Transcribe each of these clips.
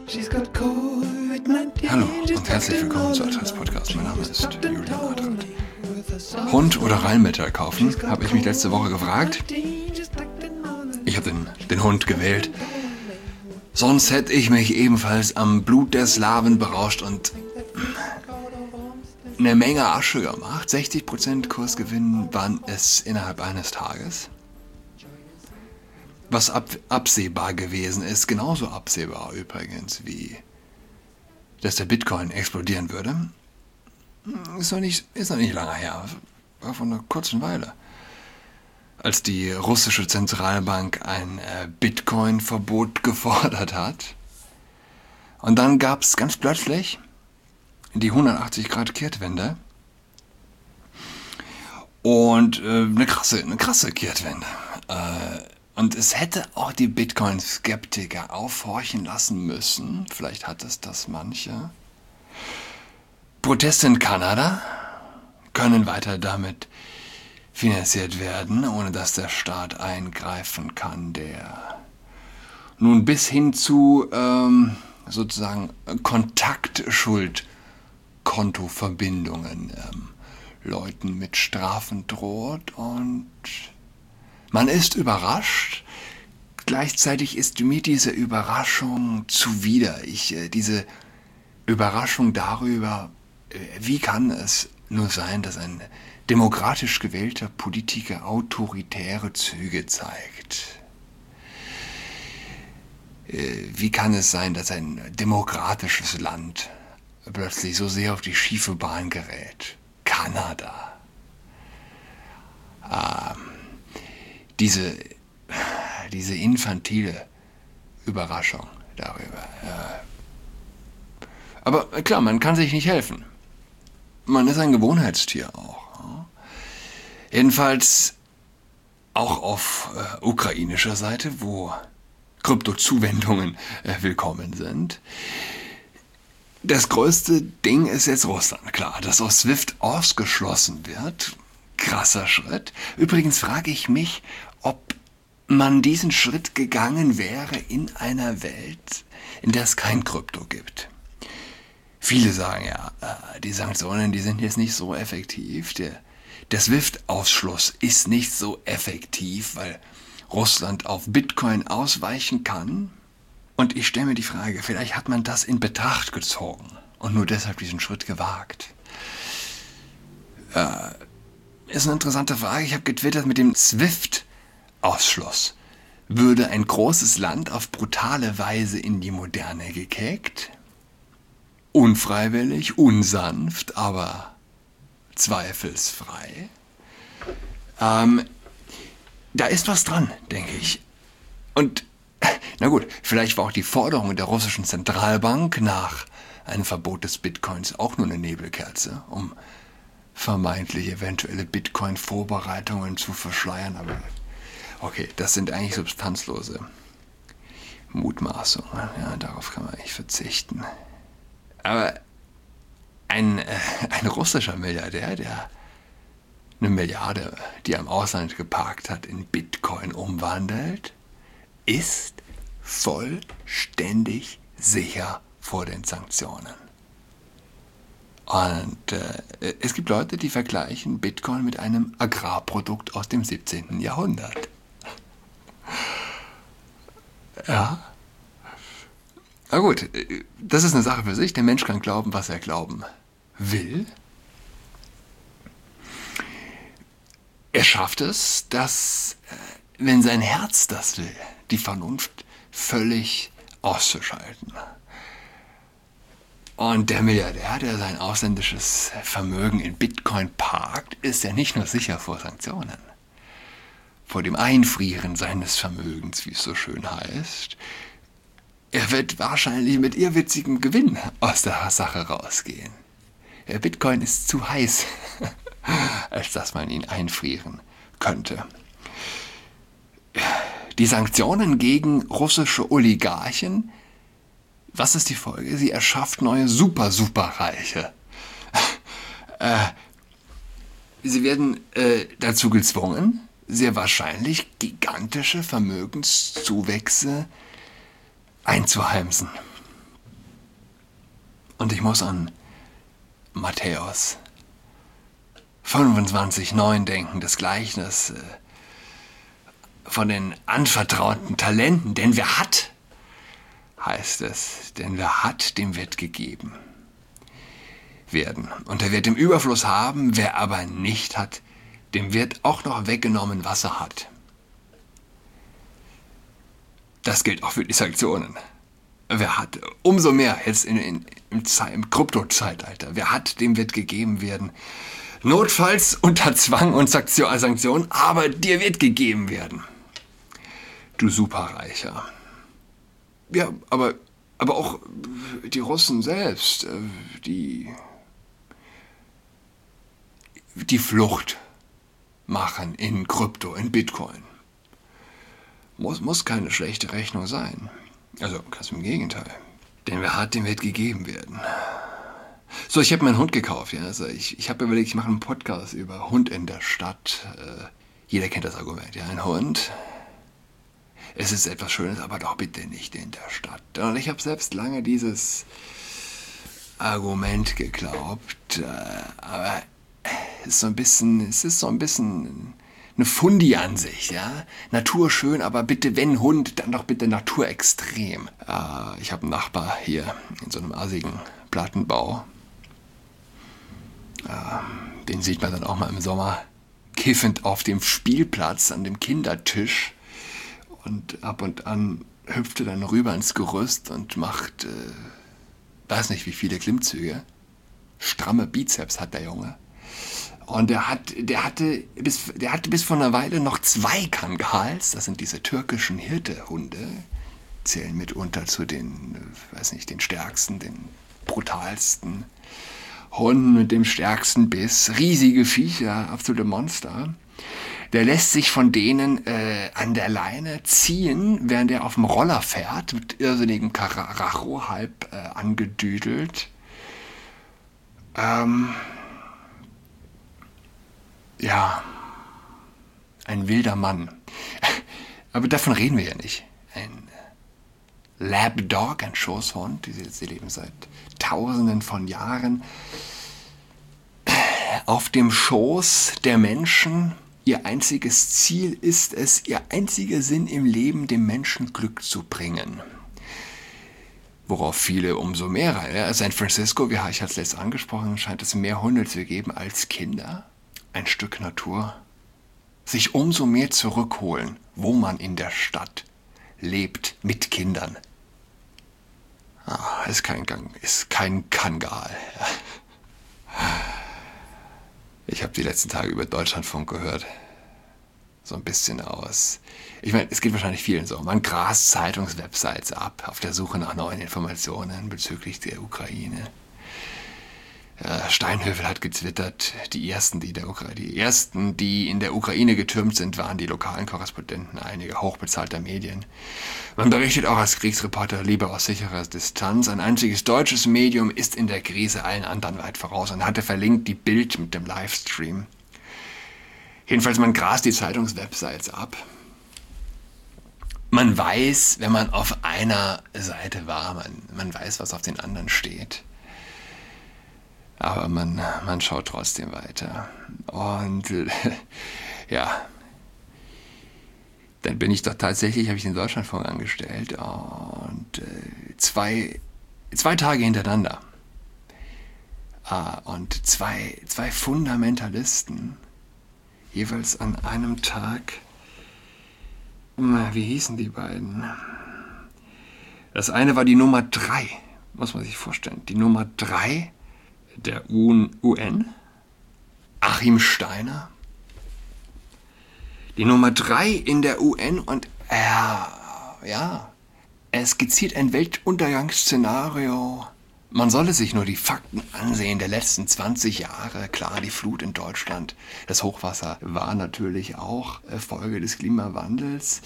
Hallo und herzlich willkommen zu Adrats Podcast. Mein Name ist Julian Adrat. Hund oder Rheinmetall kaufen, habe ich mich letzte Woche gefragt. Ich habe den Hund gewählt. Sonst hätte ich mich ebenfalls am Blut der Slawen berauscht und eine Menge Asche gemacht. 60% Kursgewinn waren es innerhalb eines Tages. Was absehbar gewesen ist, genauso absehbar übrigens wie, dass der Bitcoin explodieren würde, ist noch nicht lange her, war vor einer kurzen Weile, als die russische Zentralbank ein Bitcoin-Verbot gefordert hat. Und dann gab es ganz plötzlich die 180-Grad-Kehrtwende und eine krasse Kehrtwende. Und es hätte auch die Bitcoin-Skeptiker aufhorchen lassen müssen. Vielleicht hat es das manche. Proteste in Kanada können weiter damit finanziert werden, ohne dass der Staat eingreifen kann, der nun bis hin zu sozusagen Kontaktschuldkontoverbindungen Leuten mit Strafen droht. Und man ist überrascht, gleichzeitig ist mir diese Überraschung zuwider. Diese Überraschung darüber, wie kann es nur sein, dass ein demokratisch gewählter Politiker autoritäre Züge zeigt? Wie kann es sein, dass ein demokratisches Land plötzlich so sehr auf die schiefe Bahn gerät? Kanada. Diese infantile Überraschung darüber. Aber klar, man kann sich nicht helfen. Man ist ein Gewohnheitstier auch. Jedenfalls auch auf ukrainischer Seite, wo Kryptozuwendungen willkommen sind. Das größte Ding ist jetzt Russland. Klar, dass aus SWIFT ausgeschlossen wird. Krasser Schritt. Übrigens frage ich mich, ob man diesen Schritt gegangen wäre in einer Welt, in der es kein Krypto gibt. Viele sagen ja, die Sanktionen, die sind jetzt nicht so effektiv. Der SWIFT-Ausschluss ist nicht so effektiv, weil Russland auf Bitcoin ausweichen kann. Und ich stelle mir die Frage, vielleicht hat man das in Betracht gezogen und nur deshalb diesen Schritt gewagt. Ist eine interessante Frage. Ich habe getwittert, mit dem SWIFT-Ausschluss würde ein großes Land auf brutale Weise in die Moderne gekickt. Unfreiwillig, unsanft, aber zweifelsfrei. Da ist was dran, denke ich. Und, na gut, vielleicht war auch die Forderung der russischen Zentralbank nach einem Verbot des Bitcoins auch nur eine Nebelkerze, um vermeintlich eventuelle Bitcoin-Vorbereitungen zu verschleiern, aber okay, das sind eigentlich substanzlose Mutmaßungen. Ja, darauf kann man eigentlich verzichten. Aber ein russischer Milliardär, der eine Milliarde, die er im Ausland geparkt hat, in Bitcoin umwandelt, ist vollständig sicher vor den Sanktionen. Und es gibt Leute, die vergleichen Bitcoin mit einem Agrarprodukt aus dem 17. Jahrhundert. Ja. Na gut, das ist eine Sache für sich. Der Mensch kann glauben, was er glauben will. Er schafft es, dass, wenn sein Herz das will, die Vernunft völlig auszuschalten. Und der Milliardär, der sein ausländisches Vermögen in Bitcoin parkt, ist ja nicht nur sicher vor Sanktionen, vor dem Einfrieren seines Vermögens, wie es so schön heißt. Er wird wahrscheinlich mit irrwitzigem Gewinn aus der Sache rausgehen. Der Bitcoin ist zu heiß, als dass man ihn einfrieren könnte. Die Sanktionen gegen russische Oligarchen, was ist die Folge? Sie erschafft neue Superreiche. Sie werden dazu gezwungen, sehr wahrscheinlich gigantische Vermögenszuwächse einzuheimsen. Und ich muss an Matthäus 25,9 denken, das Gleichnis von den anvertrauten Talenten. Denn wer hat, heißt es, denn wer hat, dem wird gegeben werden. Und er wird im Überfluss haben, wer aber nicht hat, dem wird auch noch weggenommen, was er hat. Das gilt auch für die Sanktionen. Wer hat, umso mehr jetzt im Krypto-Zeitalter, wer hat, dem wird gegeben werden. Notfalls unter Zwang und Sanktionen, aber dir wird gegeben werden. Du Superreicher. Ja, aber auch die Russen selbst, die Flucht machen in Krypto, in Bitcoin. Muss keine schlechte Rechnung sein. Also ganz im Gegenteil. Denn wer hat, dem wird gegeben werden. So, ich habe meinen Hund gekauft. Ja? Also ich habe überlegt, ich mache einen Podcast über Hund in der Stadt. Jeder kennt das Argument. Ja? Ein Hund, es ist etwas Schönes, aber doch bitte nicht in der Stadt. Und ich habe selbst lange dieses Argument geglaubt. Aber es ist so ein bisschen eine Fundi-Ansicht, ja. Natur schön, aber bitte, wenn Hund, dann doch bitte naturextrem. Ich habe einen Nachbar hier in so einem asigen Plattenbau. Den sieht man dann auch mal im Sommer kiffend auf dem Spielplatz an dem Kindertisch. Und ab und an hüpfte dann rüber ins Gerüst und macht, weiß nicht wie viele Klimmzüge. Stramme Bizeps hat der Junge. Und der hatte bis vor einer Weile noch 2 Kangals. Das sind diese türkischen Hirtehunde. Zählen mitunter zu den, weiß nicht, den stärksten, den brutalsten Hunden mit dem stärksten Biss. Riesige Viecher, absolute Monster. Der lässt sich von denen an der Leine ziehen, während er auf dem Roller fährt, mit irrsinnigem Karacho, halb angedüdelt. Ja, ein wilder Mann. Aber davon reden wir ja nicht. Ein Labdog, ein Schoßhund, sie leben seit Tausenden von Jahren auf dem Schoß der Menschen. Ihr einziges Ziel ist es, ihr einziger Sinn im Leben, dem Menschen Glück zu bringen. Worauf viele umso mehr rein. Ja, San Francisco, wie habe ich als letztes angesprochen, scheint es mehr Hunde zu geben als Kinder. Ein Stück Natur. Sich umso mehr zurückholen, wo man in der Stadt lebt mit Kindern. Ist kein Kangal. Ich habe die letzten Tage über Deutschlandfunk gehört. So ein bisschen aus. Ich meine, es geht wahrscheinlich vielen so. Man grast Zeitungswebsites ab, auf der Suche nach neuen Informationen bezüglich der Ukraine. Steinhövel hat getwittert, die ersten, die in der Ukraine getürmt sind, waren die lokalen Korrespondenten einiger hochbezahlter Medien. Man berichtet auch als Kriegsreporter lieber aus sicherer Distanz. Ein einziges deutsches Medium ist in der Krise allen anderen weit voraus und hatte verlinkt die Bild mit dem Livestream. Jedenfalls, man grast die Zeitungswebsites ab. Man weiß, wenn man auf einer Seite war, man weiß, was auf den anderen steht. Aber man schaut trotzdem weiter. Und ja, dann bin ich doch tatsächlich, habe ich den Deutschlandfunk angestellt und zwei Tage hintereinander. Und zwei Fundamentalisten, jeweils an einem Tag, wie hießen die beiden? Das eine war die Nummer 3, muss man sich vorstellen. Die Nummer 3 der UN, Achim Steiner. Die Nummer 3 in der UN und er skizziert ein Weltuntergangsszenario. Man solle sich nur die Fakten ansehen der letzten 20 Jahre. Klar, die Flut in Deutschland, das Hochwasser war natürlich auch Folge des Klimawandels.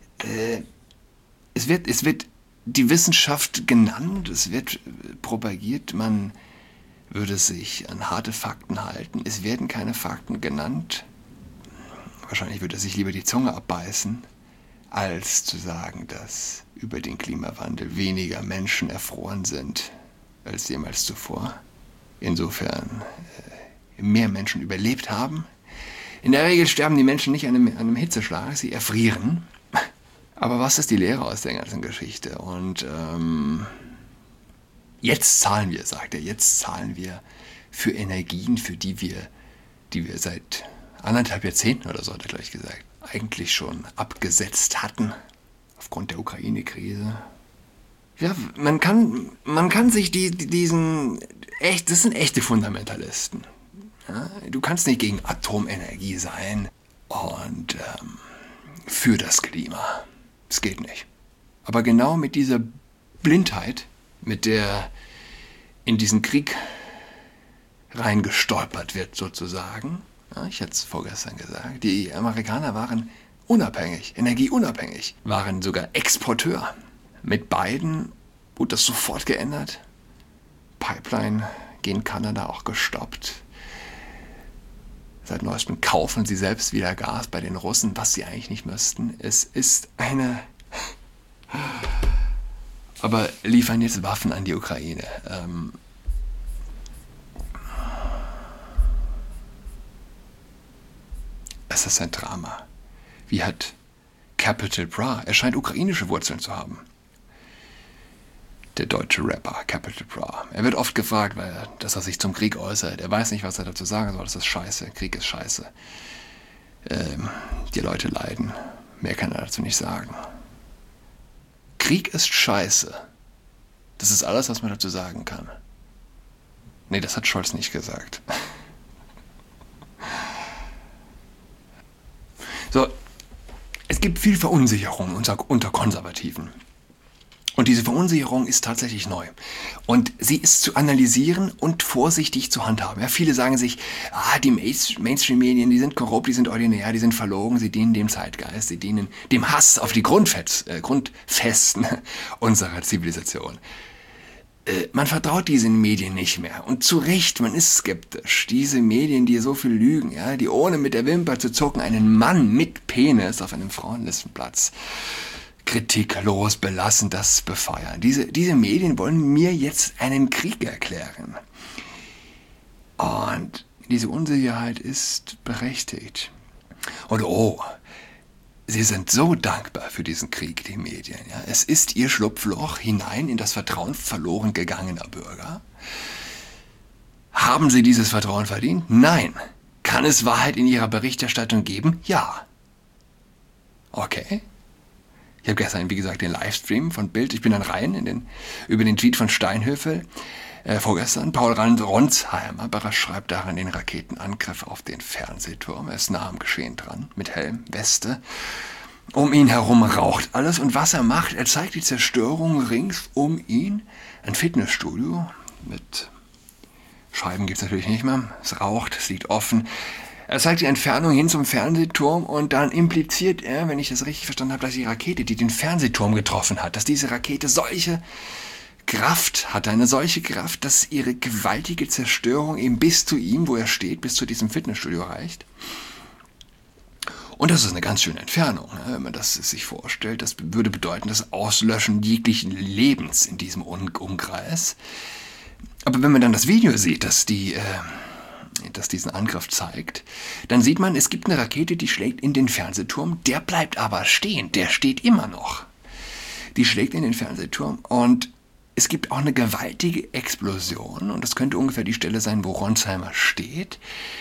Es wird die Wissenschaft genannt, es wird propagiert, man würde sich an harte Fakten halten. Es werden keine Fakten genannt. Wahrscheinlich würde er sich lieber die Zunge abbeißen, als zu sagen, dass über den Klimawandel weniger Menschen erfroren sind als jemals zuvor. Insofern mehr Menschen überlebt haben. In der Regel sterben die Menschen nicht an einem Hitzeschlag, sie erfrieren. Aber was ist die Lehre aus der ganzen Geschichte? Und jetzt zahlen wir, sagt er, jetzt zahlen wir für Energien, für die wir seit 1,5 Jahrzehnten oder so, hat er gleich gesagt, eigentlich schon abgesetzt hatten, aufgrund der Ukraine-Krise. Ja, man kann sich das sind echte Fundamentalisten. Ja, du kannst nicht gegen Atomenergie sein und für das Klima. Das geht nicht. Aber genau mit dieser Blindheit, mit der in diesen Krieg reingestolpert wird sozusagen, ja, ich hatte es vorgestern gesagt, die Amerikaner waren unabhängig, energieunabhängig, waren sogar Exporteur. Mit Biden wurde das sofort geändert. Pipeline gegen Kanada auch gestoppt. Seit neuestem kaufen sie selbst wieder Gas bei den Russen, was sie eigentlich nicht müssten. Es ist aber liefern jetzt Waffen an die Ukraine. Es ist ein Drama. Wie hat Capital Bra? Er scheint ukrainische Wurzeln zu haben. Der deutsche Rapper Capital Bra. Er wird oft gefragt, dass er sich zum Krieg äußert. Er weiß nicht, was er dazu sagen soll. Das ist scheiße. Krieg ist scheiße. Die Leute leiden. Mehr kann er dazu nicht sagen. Krieg ist scheiße. Das ist alles, was man dazu sagen kann. Nee, das hat Scholz nicht gesagt. So, es gibt viel Verunsicherung unter Konservativen. Und diese Verunsicherung ist tatsächlich neu. Und sie ist zu analysieren und vorsichtig zu handhaben. Ja, viele sagen sich, die Mainstream-Medien, die sind korrupt, die sind ordinär, die sind verlogen, sie dienen dem Zeitgeist, sie dienen dem Hass auf die Grundfesten unserer Zivilisation. Man vertraut diesen Medien nicht mehr. Und zu Recht, man ist skeptisch. Diese Medien, die so viel lügen, ja, die ohne mit der Wimper zu zucken einen Mann mit Penis auf einem Frauenlistenplatz kritiklos belassen, das befeuern. Diese Medien wollen mir jetzt einen Krieg erklären. Und diese Unsicherheit ist berechtigt. Und sie sind so dankbar für diesen Krieg, die Medien. Ja. Es ist ihr Schlupfloch hinein in das Vertrauen verloren gegangener Bürger. Haben sie dieses Vertrauen verdient? Nein. Kann es Wahrheit in ihrer Berichterstattung geben? Ja. Okay. Ich habe gestern, wie gesagt, den Livestream von Bild. Ich bin dann rein über den Tweet von Steinhöfel. Vorgestern. Paul Ronsheimer beschreibt darin den Raketenangriff auf den Fernsehturm. Er ist nah am Geschehen dran, mit Helm, Weste. Um ihn herum raucht alles. Und was er macht, er zeigt die Zerstörung rings um ihn. Ein Fitnessstudio mit Scheiben gibt es natürlich nicht mehr. Es raucht, es liegt offen. Er zeigt die Entfernung hin zum Fernsehturm und dann impliziert er, wenn ich das richtig verstanden habe, dass die Rakete, die den Fernsehturm getroffen hat, dass diese Rakete solche Kraft hat, eine solche Kraft, dass ihre gewaltige Zerstörung eben bis zu ihm, wo er steht, bis zu diesem Fitnessstudio reicht. Und das ist eine ganz schöne Entfernung, ne? Wenn man das sich vorstellt. Das würde bedeuten, das Auslöschen jeglichen Lebens in diesem Umkreis. Aber wenn man dann das Video sieht, das diesen Angriff zeigt, dann sieht man, es gibt eine Rakete, die schlägt in den Fernsehturm, der bleibt aber stehen, der steht immer noch. Die schlägt in den Fernsehturm und es gibt auch eine gewaltige Explosion und das könnte ungefähr die Stelle sein, wo Ronsheimer steht,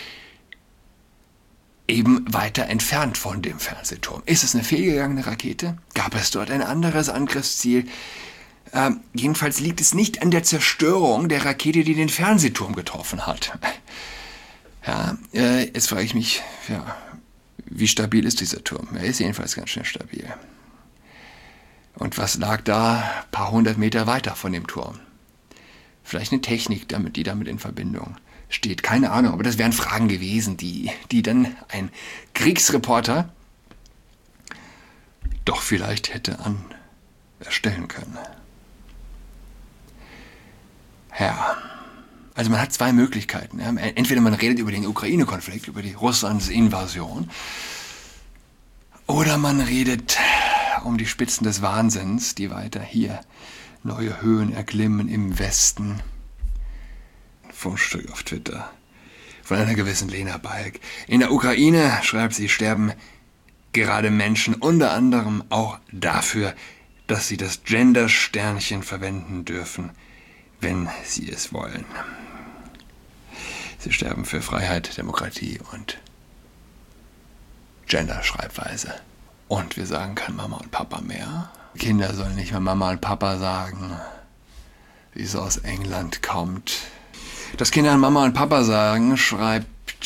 eben weiter entfernt von dem Fernsehturm. Ist es eine fehlgegangene Rakete? Gab es dort ein anderes Angriffsziel? Jedenfalls liegt es nicht an der Zerstörung der Rakete, die den Fernsehturm getroffen hat. Ja, jetzt frage ich mich, ja, wie stabil ist dieser Turm? Er ist jedenfalls ganz schön stabil. Und was lag da ein paar hundert Meter weiter von dem Turm? Vielleicht eine Technik, die damit in Verbindung steht. Keine Ahnung, aber das wären Fragen gewesen, die dann ein Kriegsreporter doch vielleicht hätte erstellen können. Ja. Also man hat zwei Möglichkeiten. Ja. Entweder man redet über den Ukraine-Konflikt, über die Russlands Invasion, oder man redet um die Spitzen des Wahnsinns, die weiter hier neue Höhen erklimmen im Westen. Fundstück auf Twitter von einer gewissen Lena Balk. In der Ukraine, schreibt sie, sterben gerade Menschen unter anderem auch dafür, dass sie das Gender-Sternchen verwenden dürfen, wenn sie es wollen. Sie sterben für Freiheit, Demokratie und Gender-Schreibweise. Und wir sagen kein Mama und Papa mehr. Kinder sollen nicht mehr Mama und Papa sagen, wie es aus England kommt. Dass Kinder Mama und Papa sagen, schreibt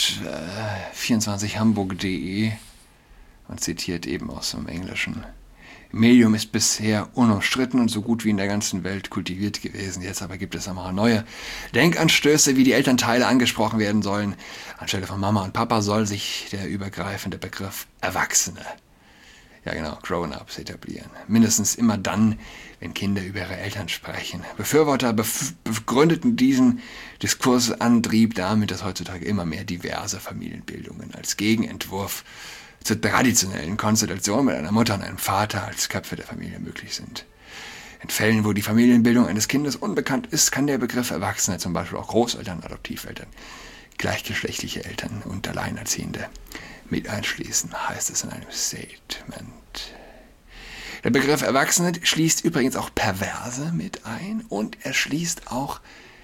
24hamburg.de und zitiert eben aus dem Englischen. Medium ist bisher unumstritten und so gut wie in der ganzen Welt kultiviert gewesen. Jetzt aber gibt es einmal neue Denkanstöße, wie die Elternteile angesprochen werden sollen. Anstelle von Mama und Papa soll sich der übergreifende Begriff Erwachsene, ja genau, Grown-ups etablieren. Mindestens immer dann, wenn Kinder über ihre Eltern sprechen. Befürworter begründeten diesen Diskursantrieb damit, dass heutzutage immer mehr diverse Familienbildungen als Gegenentwurf zur traditionellen Konstellation mit einer Mutter und einem Vater als Köpfe der Familie möglich sind. In Fällen, wo die Familienbildung eines Kindes unbekannt ist, kann der Begriff Erwachsene, zum Beispiel auch Großeltern, Adoptiveltern, gleichgeschlechtliche Eltern und Alleinerziehende mit einschließen, heißt es in einem Statement. Der Begriff Erwachsene schließt übrigens auch Perverse mit ein und er schließt auch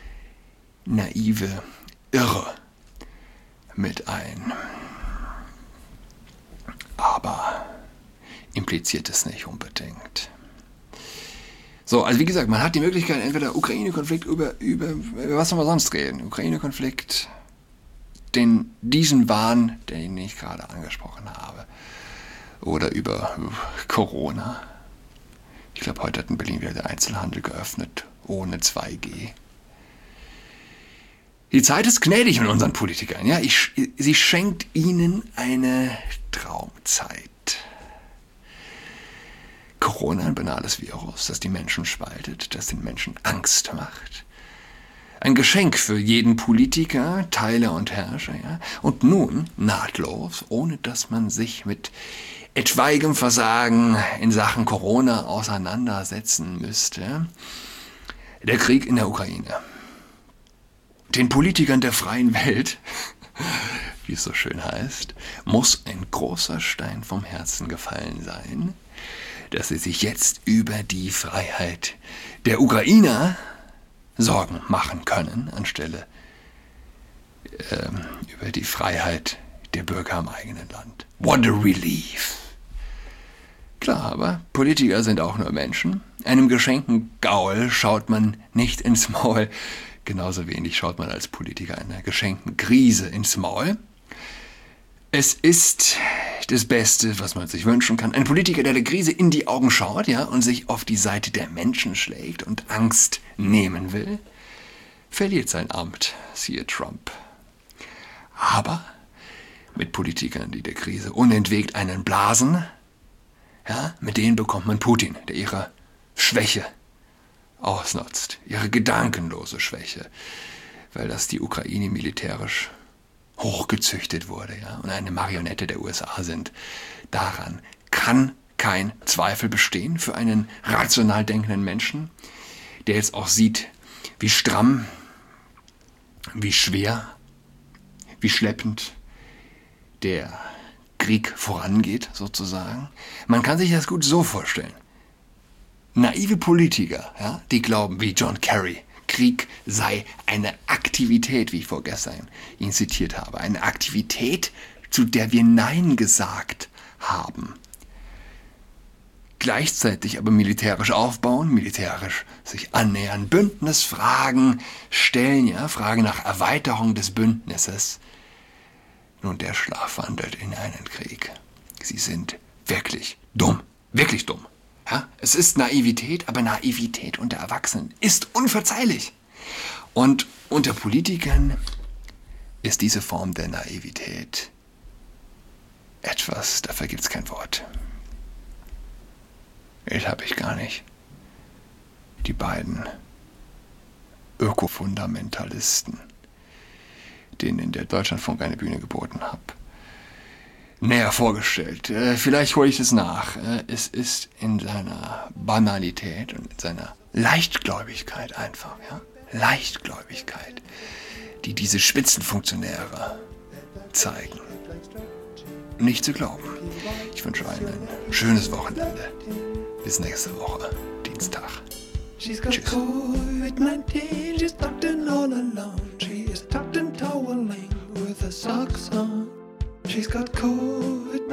naive Irre mit ein. Aber impliziert es nicht unbedingt. So, also wie gesagt, man hat die Möglichkeit, entweder Ukraine-Konflikt über was soll man sonst reden? Ukraine-Konflikt, diesen Wahn, den ich gerade angesprochen habe, oder über Corona. Ich glaube, heute hat in Berlin wieder der Einzelhandel geöffnet, ohne 2G. Die Zeit ist gnädig mit unseren Politikern. Ja? Sie schenkt ihnen eine Traumzeit. Corona, ein banales Virus, das die Menschen spaltet, das den Menschen Angst macht. Ein Geschenk für jeden Politiker, Teiler und Herrscher. Ja? Und nun, nahtlos, ohne dass man sich mit etwaigem Versagen in Sachen Corona auseinandersetzen müsste, der Krieg in der Ukraine. Den Politikern der freien Welt, wie es so schön heißt, muss ein großer Stein vom Herzen gefallen sein, dass sie sich jetzt über die Freiheit der Ukrainer Sorgen machen können, anstelle über die Freiheit der Bürger im eigenen Land. What a relief! Klar, aber Politiker sind auch nur Menschen. Einem geschenkten Gaul schaut man nicht ins Maul. Genauso wenig schaut man als Politiker einer geschenkten Krise ins Maul. Es ist das Beste, was man sich wünschen kann. Ein Politiker, der Krise in die Augen schaut, ja, und sich auf die Seite der Menschen schlägt und Angst nehmen will, verliert sein Amt, siehe Trump. Aber mit Politikern, die der Krise unentwegt einen blasen, ja, mit denen bekommt man Putin, der ihre Schwäche ausnutzt, ihre gedankenlose Schwäche, weil das die Ukraine militärisch hochgezüchtet wurde, ja, und eine Marionette der USA sind. Daran kann kein Zweifel bestehen für einen rational denkenden Menschen, der jetzt auch sieht, wie stramm, wie schwer, wie schleppend der Krieg vorangeht, sozusagen. Man kann sich das gut so vorstellen. Naive Politiker, ja, die glauben, wie John Kerry, Krieg sei eine Aktivität, wie ich vorgestern ihn zitiert habe, eine Aktivität, zu der wir Nein gesagt haben. Gleichzeitig aber militärisch aufbauen, militärisch sich annähern, Bündnisfragen stellen, ja, Fragen nach Erweiterung des Bündnisses. Nun, der schlafwandelt in einen Krieg. Sie sind wirklich dumm, wirklich dumm. Ja, es ist Naivität, aber Naivität unter Erwachsenen ist unverzeihlich. Und unter Politikern ist diese Form der Naivität etwas, dafür gibt es kein Wort. Das habe ich gar nicht. Die beiden Ökofundamentalisten, denen der Deutschlandfunk eine Bühne geboten hat, näher vorgestellt. Vielleicht hole ich es nach. Es ist in seiner Banalität und in seiner Leichtgläubigkeit einfach, ja? Leichtgläubigkeit. die diese Spitzenfunktionäre zeigen. Nicht zu glauben. Ich wünsche allen ein schönes Wochenende. Bis nächste Woche, Dienstag. She's got Tschüss. COVID-19, she's tucked in all alone. She is tucked in toweling with her socks on. She's got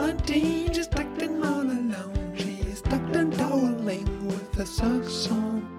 COVID-19, she's tucked in all alone. She is tucked in toweling with her socks on.